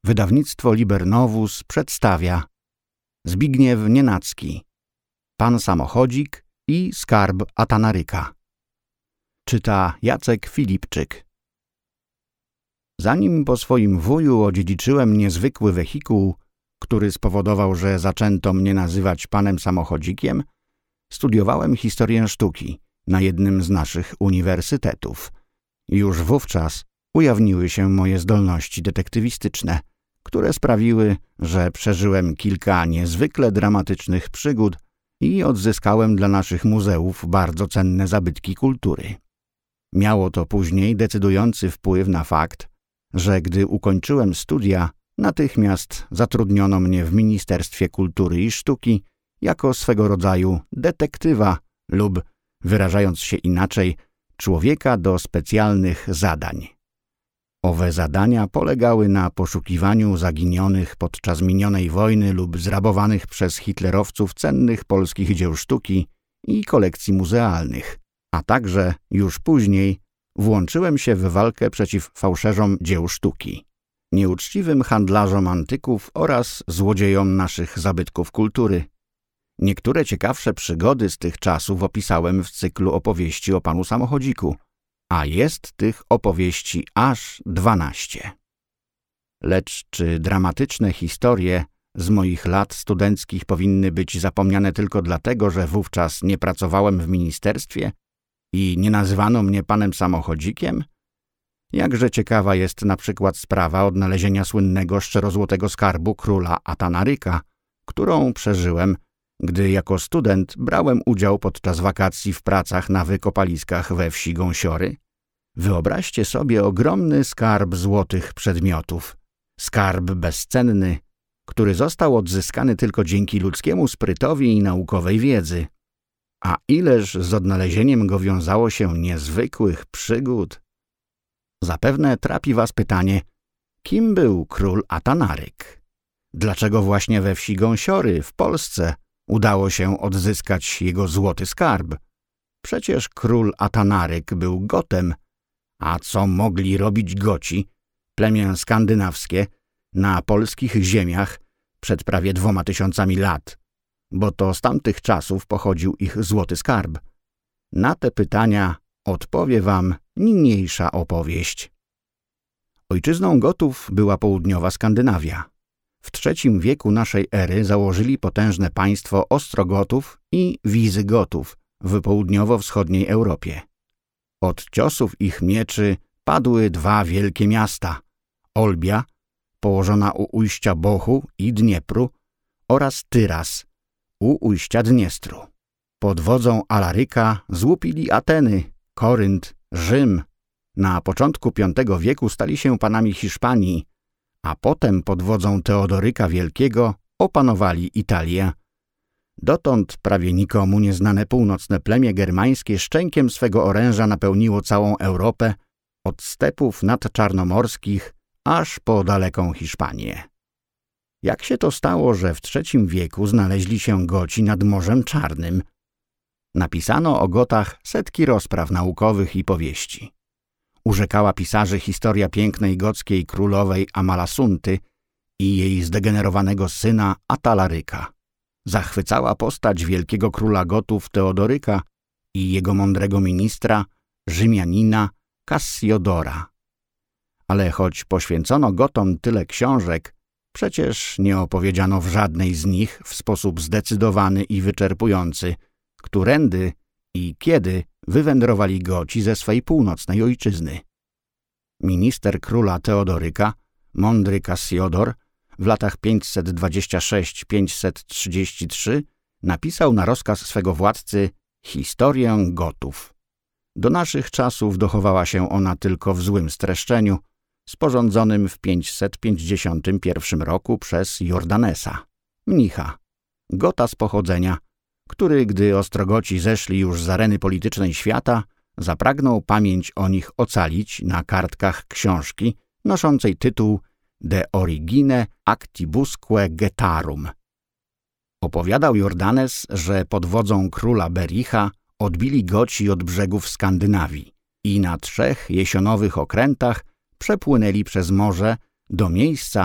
Wydawnictwo Libernowus przedstawia Zbigniew Nienacki, Pan Samochodzik i Skarb Atanaryka. Czyta Jacek Filipczyk. Zanim po swoim wuju odziedziczyłem niezwykły wehikuł, który spowodował, że zaczęto mnie nazywać panem samochodzikiem, studiowałem historię sztuki na jednym z naszych uniwersytetów. Już wówczas ujawniły się moje zdolności detektywistyczne, które sprawiły, że przeżyłem kilka niezwykle dramatycznych przygód i odzyskałem dla naszych muzeów bardzo cenne zabytki kultury. Miało to później decydujący wpływ na fakt, że gdy ukończyłem studia, natychmiast zatrudniono mnie w Ministerstwie Kultury i Sztuki jako swego rodzaju detektywa lub, wyrażając się inaczej, człowieka do specjalnych zadań. Owe zadania polegały na poszukiwaniu zaginionych podczas minionej wojny lub zrabowanych przez hitlerowców cennych polskich dzieł sztuki i kolekcji muzealnych, a także już później włączyłem się w walkę przeciw fałszerzom dzieł sztuki, nieuczciwym handlarzom antyków oraz złodziejom naszych zabytków kultury. Niektóre ciekawsze przygody z tych czasów opisałem w cyklu opowieści o panu samochodziku, a jest tych opowieści aż 12. Lecz czy dramatyczne historie z moich lat studenckich powinny być zapomniane tylko dlatego, że wówczas nie pracowałem w ministerstwie i nie nazywano mnie panem samochodzikiem? Jakże ciekawa jest na przykład sprawa odnalezienia słynnego szczerozłotego skarbu króla Atanaryka, którą przeżyłem, gdy jako student brałem udział podczas wakacji w pracach na wykopaliskach we wsi Gąsiory. Wyobraźcie sobie ogromny skarb złotych przedmiotów, skarb bezcenny, który został odzyskany tylko dzięki ludzkiemu sprytowi i naukowej wiedzy. A ileż z odnalezieniem go wiązało się niezwykłych przygód. Zapewne trapi was pytanie, kim był król Atanaryk? Dlaczego właśnie we wsi Gąsiory w Polsce udało się odzyskać jego złoty skarb? Przecież król Atanaryk był Gotem, a co mogli robić Goci, plemię skandynawskie, na polskich ziemiach przed prawie 2000 lat, bo to z tamtych czasów pochodził ich złoty skarb? Na te pytania odpowie wam niniejsza opowieść. Ojczyzną Gotów była południowa Skandynawia. W III wieku naszej ery założyli potężne państwo Ostrogotów i Wizygotów w południowo-wschodniej Europie. Od ciosów ich mieczy padły dwa wielkie miasta – Olbia, położona u ujścia Bochu i Dniepru, oraz Tyras, u ujścia Dniestru. Pod wodzą Alaryka złupili Ateny, Korynt, Rzym. Na początku V wieku stali się panami Hiszpanii, a potem pod wodzą Teodoryka Wielkiego opanowali Italię. Dotąd prawie nikomu nieznane północne plemię germańskie szczękiem swego oręża napełniło całą Europę, od stepów nadczarnomorskich aż po daleką Hiszpanię. Jak się to stało, że w III wieku znaleźli się Goci nad Morzem Czarnym? Napisano o Gotach setki rozpraw naukowych i powieści. Urzekała pisarzy historia pięknej gockiej królowej Amalasunty i jej zdegenerowanego syna Atalaryka. Zachwycała postać wielkiego króla Gotów Teodoryka i jego mądrego ministra, Rzymianina Cassiodora. Ale choć poświęcono Gotom tyle książek, przecież nie opowiedziano w żadnej z nich w sposób zdecydowany i wyczerpujący, którędy i kiedy wywędrowali Goci ze swej północnej ojczyzny. Minister króla Teodoryka, mądry Cassiodor, w latach 526–533 napisał na rozkaz swego władcy historię Gotów. Do naszych czasów dochowała się ona tylko w złym streszczeniu, sporządzonym w 551 roku przez Jordanesa, mnicha, Gota z pochodzenia, który, gdy Ostrogoci zeszli już z areny politycznej świata, zapragnął pamięć o nich ocalić na kartkach książki noszącej tytuł De origine actibusque Getarum. Opowiadał Jordanes, że pod wodzą króla Bericha odbili Goci od brzegów Skandynawii i na 3 jesionowych okrętach przepłynęli przez morze do miejsca,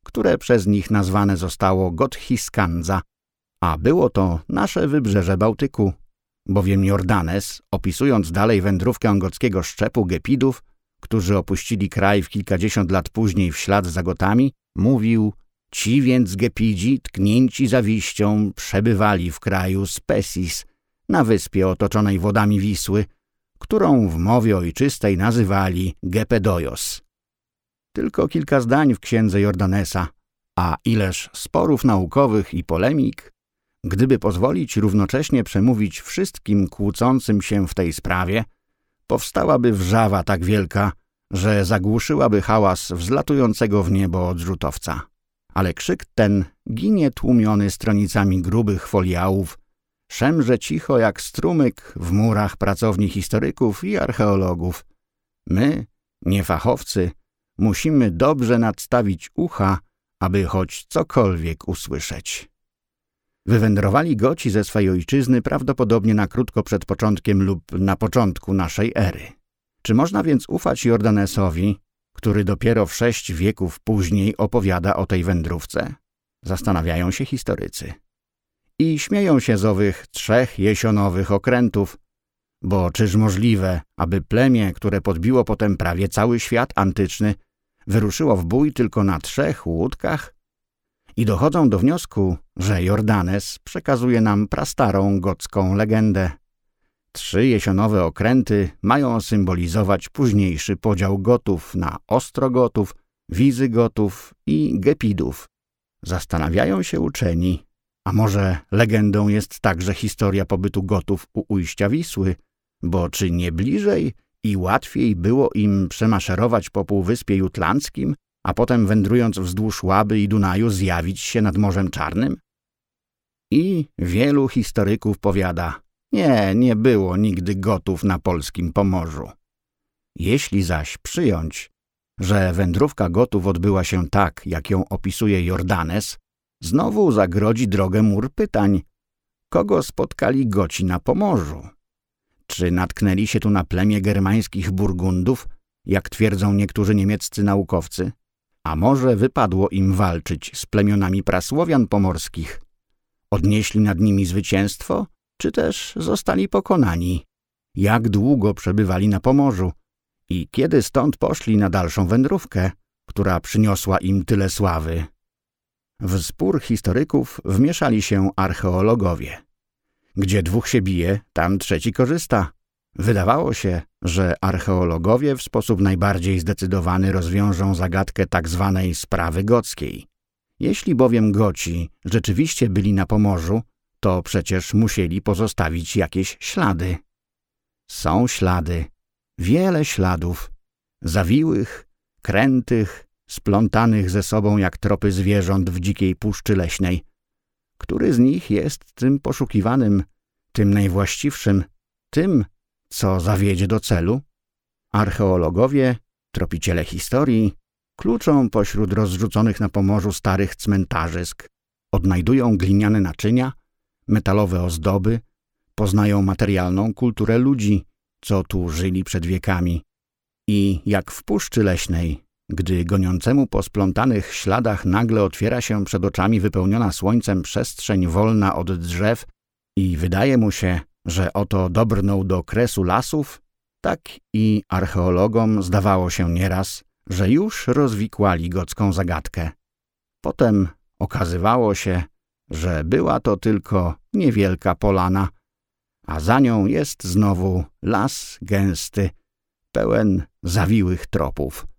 które przez nich nazwane zostało Gotthis-Kanza, a było to nasze wybrzeże Bałtyku, bowiem Jordanes, opisując dalej wędrówkę gockiego szczepu Gepidów, którzy opuścili kraj w kilkadziesiąt lat później w ślad za Gotami, mówił: ci więc Gepidzi, tknięci zawiścią, przebywali w kraju Spesis, na wyspie otoczonej wodami Wisły, którą w mowie ojczystej nazywali Gepedojos. Tylko kilka zdań w księdze Jordanesa, a ileż sporów naukowych i polemik, gdyby pozwolić równocześnie przemówić wszystkim kłócącym się w tej sprawie, powstałaby wrzawa tak wielka, że zagłuszyłaby hałas wzlatującego w niebo odrzutowca. Ale krzyk ten ginie tłumiony stronicami grubych foliałów, szemrze cicho jak strumyk w murach pracowni historyków i archeologów. My, niefachowcy, musimy dobrze nadstawić ucha, aby choć cokolwiek usłyszeć. Wywędrowali Goci ze swej ojczyzny prawdopodobnie na krótko przed początkiem lub na początku naszej ery. Czy można więc ufać Jordanesowi, który dopiero w 6 wieków później opowiada o tej wędrówce? Zastanawiają się historycy. I śmieją się z owych 3 jesionowych okrętów, bo czyż możliwe, aby plemię, które podbiło potem prawie cały świat antyczny, wyruszyło w bój tylko na 3 łódkach? I dochodzą do wniosku, że Jordanes przekazuje nam prastarą gocką legendę. 3 jesionowe okręty mają symbolizować późniejszy podział Gotów na Ostrogotów, Wizygotów i Gepidów. Zastanawiają się uczeni, a może legendą jest także historia pobytu Gotów u ujścia Wisły, bo czy nie bliżej i łatwiej było im przemaszerować po Półwyspie Jutlandzkim, a potem wędrując wzdłuż Łaby i Dunaju zjawić się nad Morzem Czarnym? I wielu historyków powiada: nie było nigdy Gotów na polskim Pomorzu. Jeśli zaś przyjąć, że wędrówka Gotów odbyła się tak, jak ją opisuje Jordanes, znowu zagrodzi drogę mur pytań. Kogo spotkali Goci na Pomorzu? Czy natknęli się tu na plemię germańskich Burgundów, jak twierdzą niektórzy niemieccy naukowcy? A może wypadło im walczyć z plemionami prasłowian pomorskich? Odnieśli nad nimi zwycięstwo, czy też zostali pokonani? Jak długo przebywali na Pomorzu? I kiedy stąd poszli na dalszą wędrówkę, która przyniosła im tyle sławy? W spór historyków wmieszali się archeologowie. Gdzie 2 się bije, tam 3 korzysta. Wydawało się, że archeologowie w sposób najbardziej zdecydowany rozwiążą zagadkę tak zwanej sprawy gockiej. Jeśli bowiem Goci rzeczywiście byli na Pomorzu, to przecież musieli pozostawić jakieś ślady. Są ślady, wiele śladów, zawiłych, krętych, splątanych ze sobą jak tropy zwierząt w dzikiej puszczy leśnej. Który z nich jest tym poszukiwanym, tym najwłaściwszym, tym, co zawiedzie do celu? Archeologowie, tropiciele historii, kluczą pośród rozrzuconych na Pomorzu starych cmentarzysk, odnajdują gliniane naczynia, metalowe ozdoby, poznają materialną kulturę ludzi, co tu żyli przed wiekami. I jak w puszczy leśnej, gdy goniącemu po splątanych śladach nagle otwiera się przed oczami wypełniona słońcem przestrzeń wolna od drzew i wydaje mu się, że oto dobrnął do kresu lasów, tak i archeologom zdawało się nieraz, że już rozwikłali gocką zagadkę. Potem okazywało się, że była to tylko niewielka polana, a za nią jest znowu las gęsty, pełen zawiłych tropów.